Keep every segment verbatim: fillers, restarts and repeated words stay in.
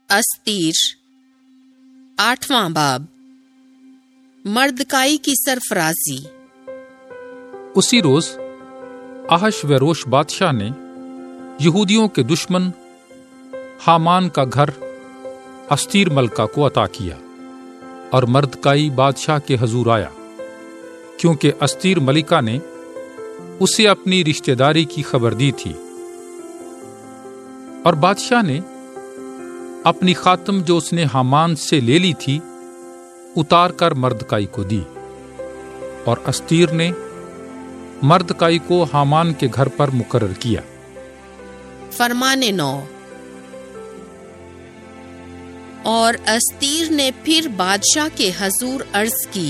استیر آٹھواں باب مردکائی کی سرفرازی۔ اسی روز احشویروش بادشاہ نے یہودیوں کے دشمن حامان کا گھر استیر ملکہ کو عطا کیا اور مردکائی بادشاہ کے حضور آیا، کیونکہ استیر ملکہ نے اسے اپنی رشتہ داری کی خبر دی تھی۔ اور بادشاہ نے اپنی خاتم جو اس نے حامان سے لے لی تھی اتار کر مردکائی کو دی، اور استیر نے مردکائی کو حامان کے گھر پر مقرر کیا۔ فرمان نو۔ اور استیر نے پھر بادشاہ کے حضور عرض کی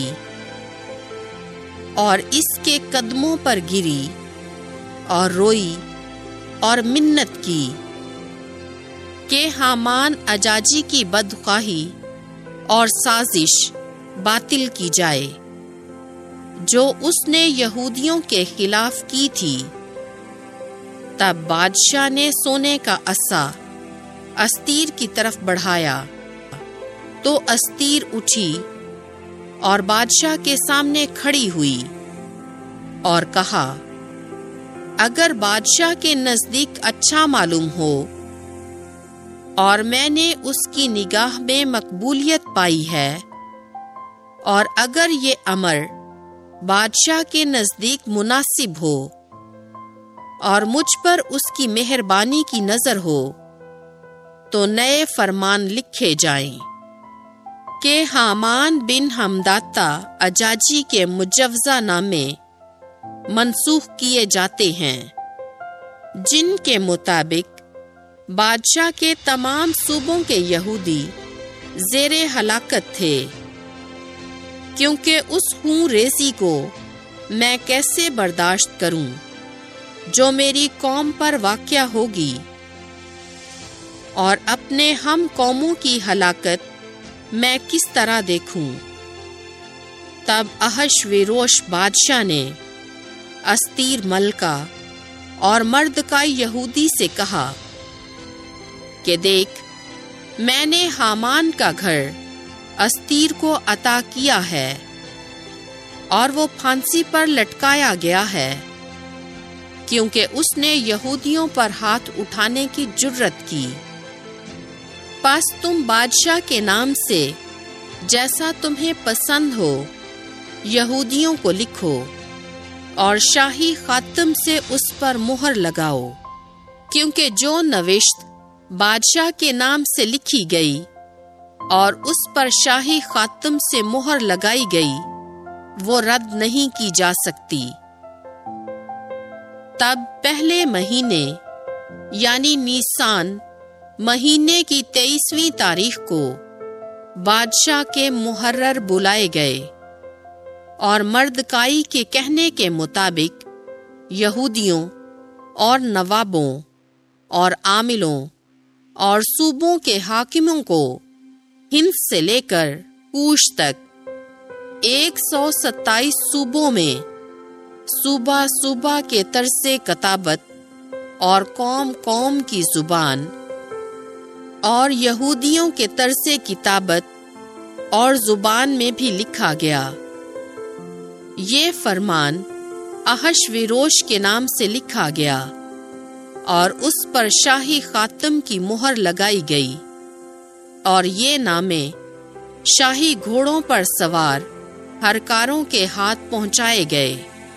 اور اس کے قدموں پر گری اور روئی اور منت کی کہ حامان اجاجی کی بدخواہی اور سازش باطل کی جائے جو اس نے یہودیوں کے خلاف کی تھی۔ تب بادشاہ نے سونے کا عصا استیر کی طرف بڑھایا تو استیر اٹھی اور بادشاہ کے سامنے کھڑی ہوئی اور کہا، اگر بادشاہ کے نزدیک اچھا معلوم ہو اور میں نے اس کی نگاہ میں مقبولیت پائی ہے، اور اگر یہ امر بادشاہ کے نزدیک مناسب ہو اور مجھ پر اس کی مہربانی کی نظر ہو، تو نئے فرمان لکھے جائیں کہ حامان بن حمداتا اجاجی کے مجوزہ نامے منسوخ کیے جاتے ہیں، جن کے مطابق بادشاہ کے تمام صوبوں کے یہودی زیر ہلاکت تھے، کیونکہ اس خون ریزی کو میں کیسے برداشت کروں جو میری قوم پر واقع ہوگی، اور اپنے ہم قوموں کی ہلاکت میں کس طرح دیکھوں۔ تب احشویروش بادشاہ نے استیر ملکہ اور مردکائی یہودی سے کہا کہ دیکھ، میں نے حامان کا گھر استیر کو عطا کیا ہے اور وہ پھانسی پر لٹکایا گیا ہے، کیونکہ اس نے یہودیوں پر ہاتھ اٹھانے کی جرت کی۔ پس تم بادشاہ کے نام سے جیسا تمہیں پسند ہو یہودیوں کو لکھو اور شاہی خاتم سے اس پر مہر لگاؤ، کیونکہ جو نوشت بادشاہ کے نام سے لکھی گئی اور اس پر شاہی خاتم سے مہر لگائی گئی وہ رد نہیں کی جا سکتی۔ تب پہلے مہینے یعنی نیسان مہینے کی تیئیسویں تاریخ کو بادشاہ کے محرر بلائے گئے، اور مردکائی کے کہنے کے مطابق یہودیوں اور نوابوں اور عاملوں اور صوبوں کے حاکموں کو ہند سے لے کر کوش تک ایک سو ستائیس صوبوں میں صوبہ صوبہ کے طرز کتابت اور قوم قوم کی زبان اور یہودیوں کے طرز کتابت اور زبان میں بھی لکھا گیا۔ یہ فرمان احشویروش کے نام سے لکھا گیا اور اس پر شاہی خاتم کی مہر لگائی گئی، اور یہ نامے شاہی گھوڑوں پر سوار ہرکاروں کے ہاتھ پہنچائے گئے،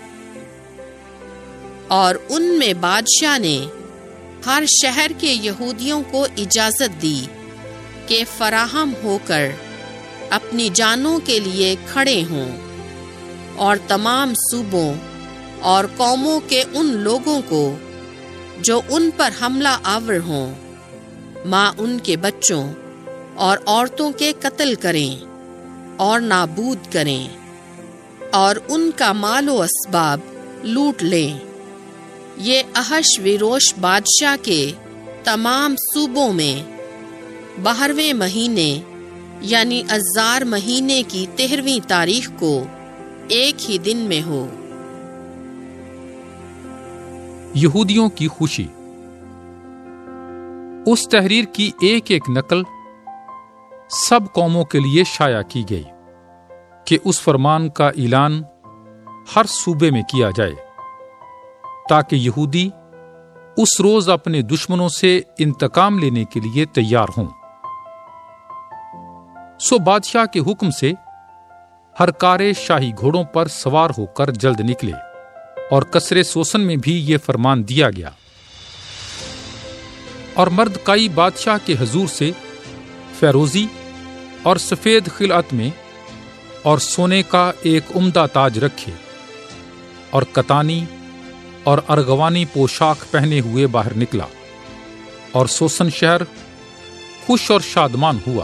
اور ان میں بادشاہ نے ہر شہر کے یہودیوں کو اجازت دی کہ فراہم ہو کر اپنی جانوں کے لیے کھڑے ہوں، اور تمام صوبوں اور قوموں کے ان لوگوں کو جو ان پر حملہ آور ہوں، ماں ان کے بچوں اور عورتوں کے قتل کریں اور نابود کریں، اور ان کا مال و اسباب لوٹ لیں۔ یہ احشویروش بادشاہ کے تمام صوبوں میں بارہویں مہینے یعنی آذار مہینے کی تیرہویں تاریخ کو ایک ہی دن میں ہو۔ یہودیوں کی خوشی۔ اس تحریر کی ایک ایک نقل سب قوموں کے لیے شائع کی گئی کہ اس فرمان کا اعلان ہر صوبے میں کیا جائے تاکہ یہودی اس روز اپنے دشمنوں سے انتقام لینے کے لیے تیار ہوں۔ سو بادشاہ کے حکم سے ہر کارے شاہی گھوڑوں پر سوار ہو کر جلد نکلے، اور قصر سوسن میں بھی یہ فرمان دیا گیا۔ اور مردکائی بادشاہ کے حضور سے فیروزی اور سفید خلعت میں اور سونے کا ایک عمدہ تاج رکھے، اور کتانی اور ارغوانی پوشاک پہنے ہوئے باہر نکلا، اور سوسن شہر خوش اور شادمان ہوا،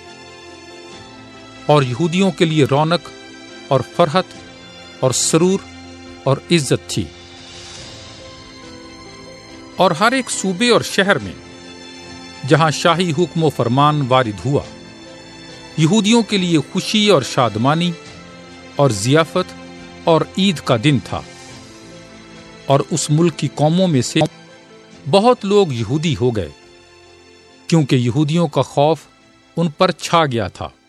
اور یہودیوں کے لیے رونق اور فرحت اور سرور اور عزت تھی۔ اور ہر ایک صوبے اور شہر میں جہاں شاہی حکم و فرمان وارد ہوا، یہودیوں کے لیے خوشی اور شادمانی اور ضیافت اور عید کا دن تھا۔ اور اس ملک کی قوموں میں سے بہت لوگ یہودی ہو گئے، کیونکہ یہودیوں کا خوف ان پر چھا گیا تھا۔